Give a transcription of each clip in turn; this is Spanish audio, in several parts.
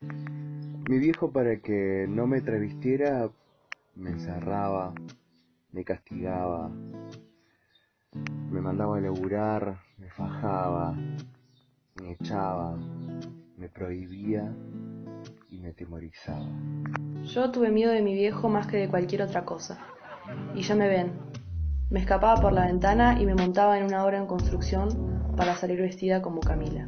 Mi viejo, para que no me travestiera, me encerraba, me castigaba, me mandaba a laburar, me fajaba, me echaba, me prohibía y me atemorizaba. Yo tuve miedo de mi viejo más que de cualquier otra cosa. Y ya me ven. Me escapaba por la ventana y me montaba en una obra en construcción para salir vestida como Camila.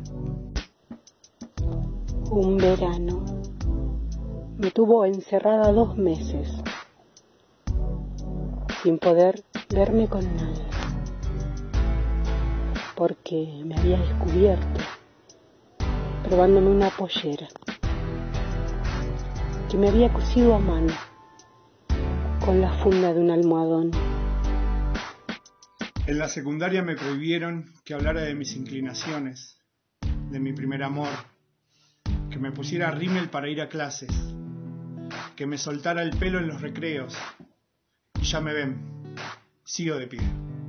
Un verano. Me tuvo encerrada 2 meses, sin poder verme con nadie, porque me había descubierto, probándome una pollera que me había cosido a mano, con la funda de un almohadón. En la secundaria me prohibieron que hablara de mis inclinaciones, de mi primer amor, que me pusiera rímel para ir a clases, que me soltara el pelo en los recreos. Y ya me ven, sigo de pie.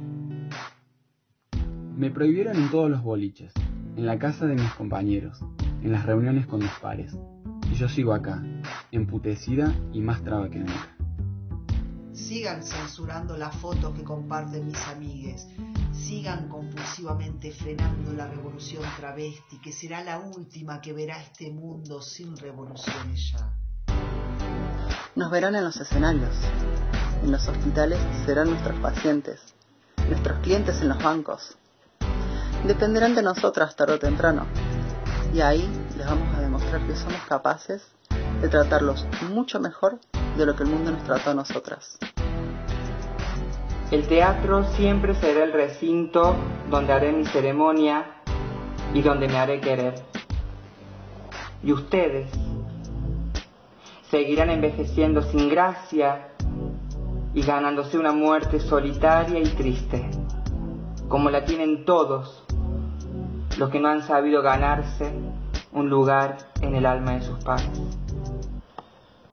Me prohibieron en todos los boliches, en la casa de mis compañeros, en las reuniones con mis pares. Y yo sigo acá, emputecida y más traba que nunca. Sigan censurando las fotos que comparten mis amigues. Sigan compulsivamente frenando la revolución travesti, que será la última que verá este mundo sin revoluciones ya. Nos verán en los escenarios. En los hospitales serán nuestros pacientes, nuestros clientes en los bancos. Dependerán de nosotras tarde o temprano. Y ahí les vamos a demostrar que somos capaces de tratarlos mucho mejor de lo que el mundo nos trató a nosotras. El teatro siempre será el recinto donde haré mi ceremonia y donde me haré querer. Y ustedes seguirán envejeciendo sin gracia y ganándose una muerte solitaria y triste, como la tienen todos los que no han sabido ganarse un lugar en el alma de sus padres.